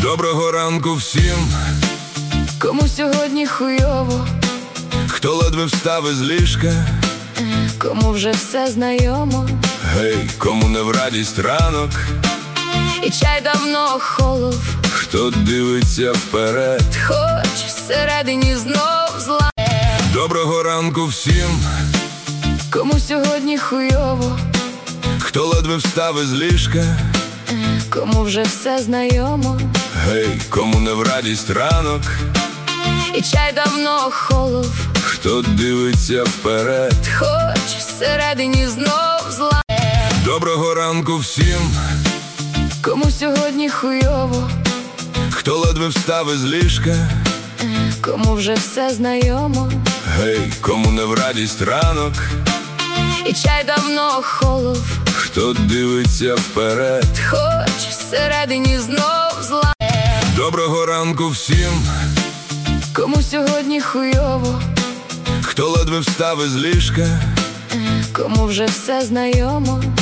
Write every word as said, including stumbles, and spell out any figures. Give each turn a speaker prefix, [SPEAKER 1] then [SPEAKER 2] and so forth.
[SPEAKER 1] Доброго ранку всім,
[SPEAKER 2] кому сьогодні хуйово,
[SPEAKER 1] хто ледве встав із ліжка,
[SPEAKER 2] кому вже все знайомо,
[SPEAKER 1] гей, кому не в радість ранок,
[SPEAKER 2] і чай давно холов,
[SPEAKER 1] хто дивиться вперед,
[SPEAKER 2] хоч всередині знов зла.
[SPEAKER 1] Доброго ранку всім,
[SPEAKER 2] кому сьогодні хуйово,
[SPEAKER 1] хто ледве встав із ліжка,
[SPEAKER 2] кому вже все знайомо,
[SPEAKER 1] гей, кому не в радість ранок,
[SPEAKER 2] і чай давно холов,
[SPEAKER 1] хто дивиться вперед,
[SPEAKER 2] хоч всередині знов зла.
[SPEAKER 1] Доброго ранку всім,
[SPEAKER 2] кому сьогодні хуйово,
[SPEAKER 1] хто ледве встав із ліжка,
[SPEAKER 2] кому вже все знайомо,
[SPEAKER 1] гей, кому не в радість ранок,
[SPEAKER 2] і чай давно холов,
[SPEAKER 1] хто дивиться вперед,
[SPEAKER 2] хоч всередині знов зла.
[SPEAKER 1] Доброго ранку всім,
[SPEAKER 2] кому сьогодні хуйово,
[SPEAKER 1] хто ледве встав із ліжка,
[SPEAKER 2] кому вже все знайомо,